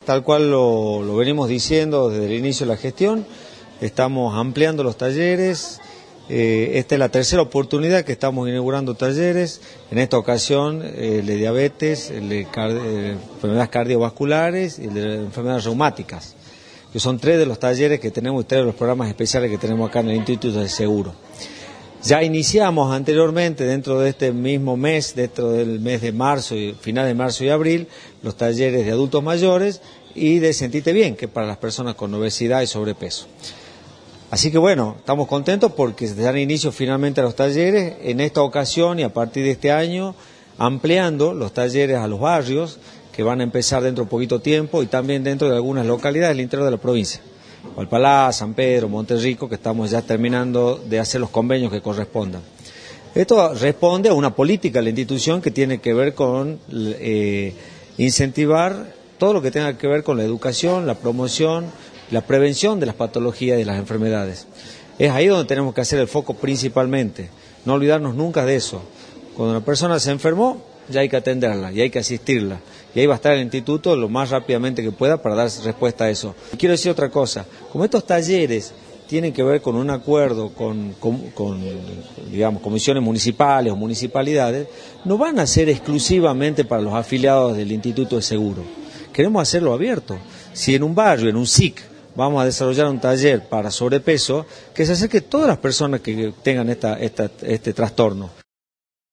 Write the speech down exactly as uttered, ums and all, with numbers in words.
tal cual lo, lo venimos diciendo desde el inicio de la gestión, estamos ampliando los talleres. Eh, esta es la tercera oportunidad que estamos inaugurando talleres. En esta ocasión, eh, el de diabetes, el de car eh, enfermedades cardiovasculares y el de enfermedades reumáticas, que son tres de los talleres que tenemos, tres de los programas especiales que tenemos acá en el Instituto de Seguro. Ya iniciamos anteriormente, dentro de este mismo mes, dentro del mes de marzo, y final de marzo y abril, los talleres de adultos mayores y de Sentite Bien, que es para las personas con obesidad y sobrepeso. Así que bueno, estamos contentos porque se dan inicio finalmente a los talleres, en esta ocasión y a partir de este año, ampliando los talleres a los barrios, que van a empezar dentro de poquito tiempo y también dentro de algunas localidades del interior de la provincia. Valpalá, San Pedro, Monterrico, que estamos ya terminando de hacer los convenios que correspondan. Esto responde a una política de la institución que tiene que ver con eh, incentivar todo lo que tenga que ver con la educación, la promoción, la prevención de las patologías y de las enfermedades. Es ahí donde tenemos que hacer el foco principalmente, no olvidarnos nunca de eso. Cuando una persona se enfermó, ya hay que atenderla y hay que asistirla. Y ahí va a estar el instituto lo más rápidamente que pueda para dar respuesta a eso. Y quiero decir otra cosa, como estos talleres tienen que ver con un acuerdo con, con, con digamos, comisiones municipales o municipalidades, no van a ser exclusivamente para los afiliados del Instituto de Seguro. Queremos hacerlo abierto. Si en un barrio, en un S I C, vamos a desarrollar un taller para sobrepeso, que se acerque a todas las personas que tengan esta, esta, este trastorno.